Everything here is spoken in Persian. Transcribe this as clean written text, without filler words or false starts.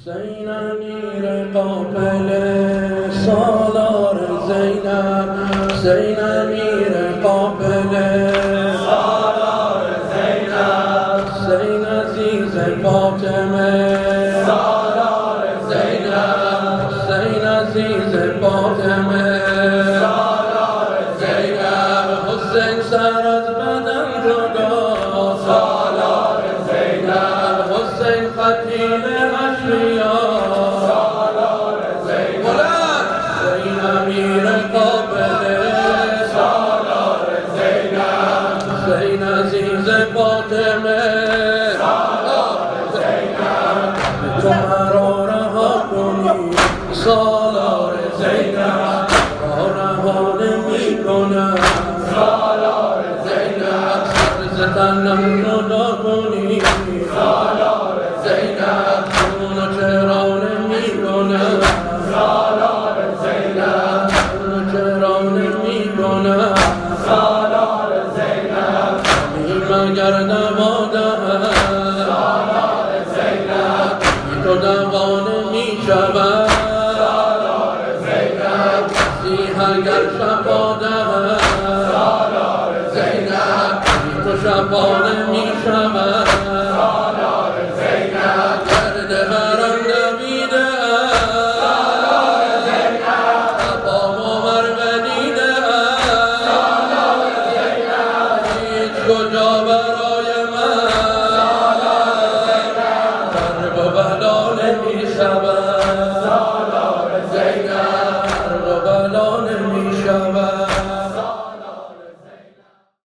زینب میر قافله سالار زینب، زینب میر قافله سالار زینب، زین عزیز فاطمه سالار زینب، زین عزیز فاطمه سالار زینب، حسین سر از بدن جدا، سالار زینب، حسین خطیب اشیاء، سالار زینب، زینب میر قافله سالار زینب، زین عزیز فاطمه سالار زینب، تو مرا رها کنی سالار زینب، رها نمی کنم سالار زینب، سر تنم جدا کنی سالار زینب، اونو چرا نمی کنم سالار زینب، اونو چرا نمی کنم سالار زینب، مگر دوا دهد سالار زینب، تو دوا نمی شود سالار زینب، مسیح اگر شفا دهد سالار زینب، تو شفا نمی شود سالار زینب، گرد حرم دویده سالار زینب، با باور بدیده سالار زینب، هیچ کجا برای